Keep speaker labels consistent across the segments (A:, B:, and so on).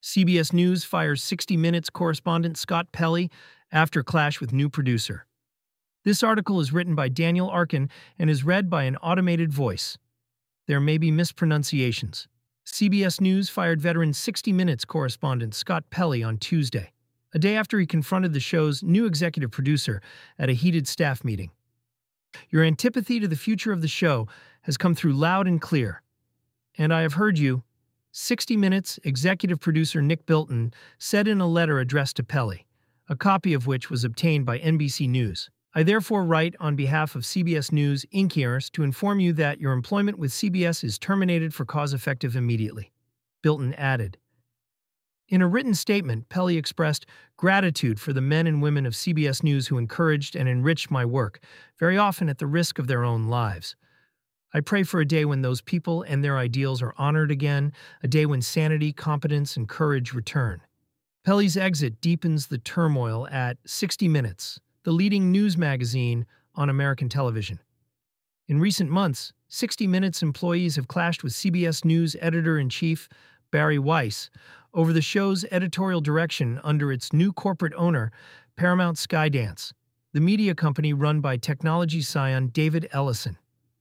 A: CBS News fires 60 Minutes correspondent Scott Pelley after clash with new producer. This article is written by Daniel Arkin and is read by an automated voice. There may be mispronunciations. CBS News fired veteran 60 Minutes correspondent Scott Pelley on Tuesday, a day after he confronted the show's new executive producer at a heated staff meeting. "Your antipathy to the future of the show has come through loud and clear. And I have heard you," 60 Minutes executive producer Nick Bilton said in a letter addressed to Pelley, a copy of which was obtained by NBC News. "I therefore write on behalf of CBS News Inc. to inform you that your employment with CBS is terminated for cause effective immediately," Bilton added. In a written statement, Pelley expressed gratitude for the men and women of CBS News who encouraged and enriched my work, very often at the risk of their own lives. "I pray for a day when those people and their ideals are honored again, a day when sanity, competence, and courage return." Pelley's exit deepens the turmoil at 60 Minutes, the leading news magazine on American television. In recent months, 60 Minutes employees have clashed with CBS News editor-in-chief Barry Weiss over the show's editorial direction under its new corporate owner, Paramount Skydance, the media company run by technology scion David Ellison.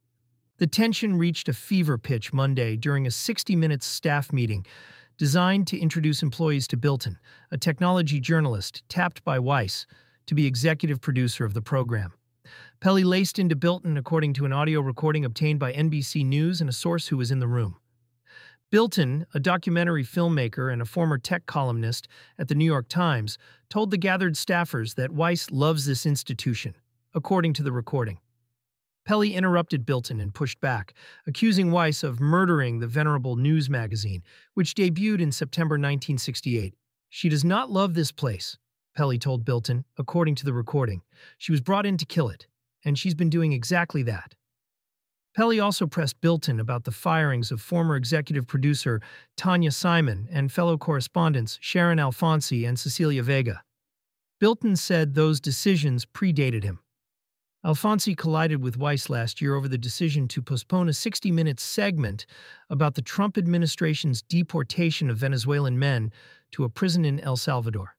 A: The tension reached a fever pitch Monday during a 60 Minutes staff meeting designed to introduce employees to Bilton, a technology journalist tapped by Weiss to be executive producer of the program. Pelley laced into Bilton according to an audio recording obtained by NBC News and a source who was in the room. Bilton, a documentary filmmaker and a former tech columnist at the New York Times, told the gathered staffers that Weiss loves this institution, according to the recording. Pelley interrupted Bilton and pushed back, accusing Weiss of murdering the venerable news magazine, which debuted in September 1968. "She does not love this place," Pelley told Bilton, according to the recording. "She was brought in to kill it, and she's been doing exactly that." Pelley also pressed Bilton about the firings of former executive producer Tanya Simon and fellow correspondents Sharon Alfonsi and Cecilia Vega. Bilton said those decisions predated him. Alfonsi collided with Weiss last year over the decision to postpone a 60 Minutes segment about the Trump administration's deportation of Venezuelan men to a prison in El Salvador.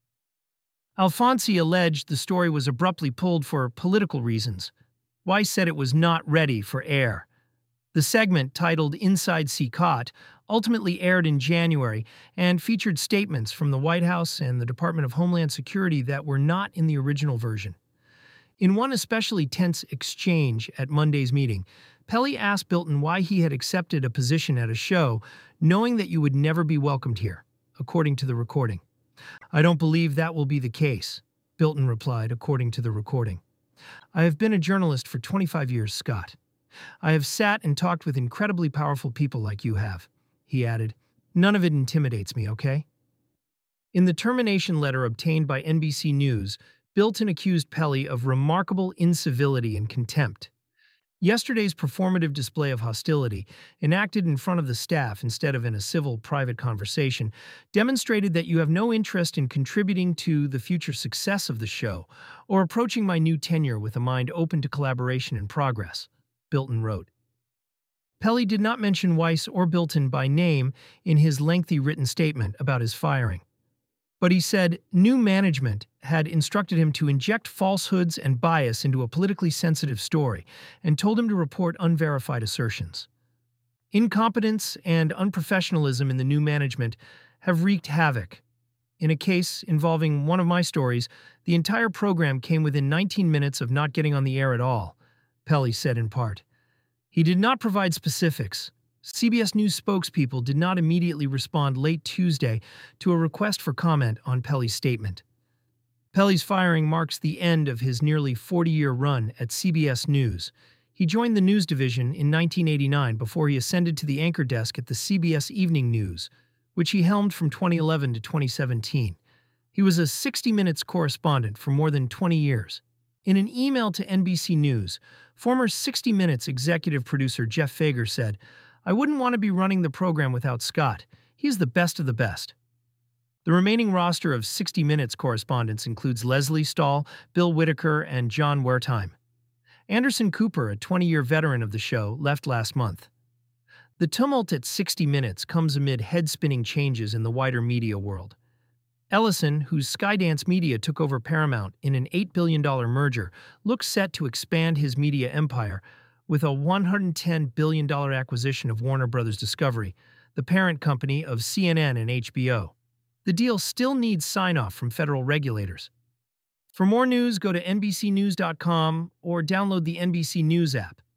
A: Alfonsi alleged the story was abruptly pulled for political reasons. Weiss said it was not ready for air. The segment, titled Inside CCOT, ultimately aired in January and featured statements from the White House and the Department of Homeland Security that were not in the original version. In one especially tense exchange at Monday's meeting, Pelley asked Bilton why he had accepted a position at a show, knowing that you would never be welcomed here, according to the recording. "I don't believe that will be the case," Bilton replied, according to the recording. "I have been a journalist for 25 years, Scott. I have sat and talked with incredibly powerful people like you have," he added. "None of it intimidates me, okay?" In the termination letter obtained by NBC News, Bilton accused Pelley of remarkable incivility and contempt. Yesterday's performative display of hostility, enacted in front of the staff instead of in a civil, private conversation, demonstrated that you have no interest in contributing to the future success of the show or approaching my new tenure with a mind open to collaboration and progress, Bilton wrote. Pelley did not mention Weiss or Bilton by name in his lengthy written statement about his firing. But he said new management had instructed him to inject falsehoods and bias into a politically sensitive story and told him to report unverified assertions. Incompetence and unprofessionalism in the new management have wreaked havoc. In a case involving one of my stories, the entire program came within 19 minutes of not getting on the air at all, Pelley said in part. He did not provide specifics. CBS News spokespeople did not immediately respond late Tuesday to a request for comment on Pelley's statement. Pelley's firing marks the end of his nearly 40-year run at CBS News. He joined the news division in 1989 before he ascended to the anchor desk at the CBS Evening News, which he helmed from 2011 to 2017. He was a 60 Minutes correspondent for more than 20 years. In an email to NBC News, former 60 Minutes executive producer Jeff Fager said, "I wouldn't want to be running the program without Scott. He's the best of the best." The remaining roster of 60 Minutes correspondents includes Leslie Stahl, Bill Whitaker, and John Wertheim. Anderson Cooper, a 20-year veteran of the show, left last month. The tumult at 60 Minutes comes amid head-spinning changes in the wider media world. Ellison, whose Skydance Media took over Paramount in an $8 billion merger, looks set to expand his media empire with a $110 billion acquisition of Warner Bros. Discovery, the parent company of CNN and HBO. The deal still needs sign-off from federal regulators. For more news, go to NBCnews.com or download the NBC News app.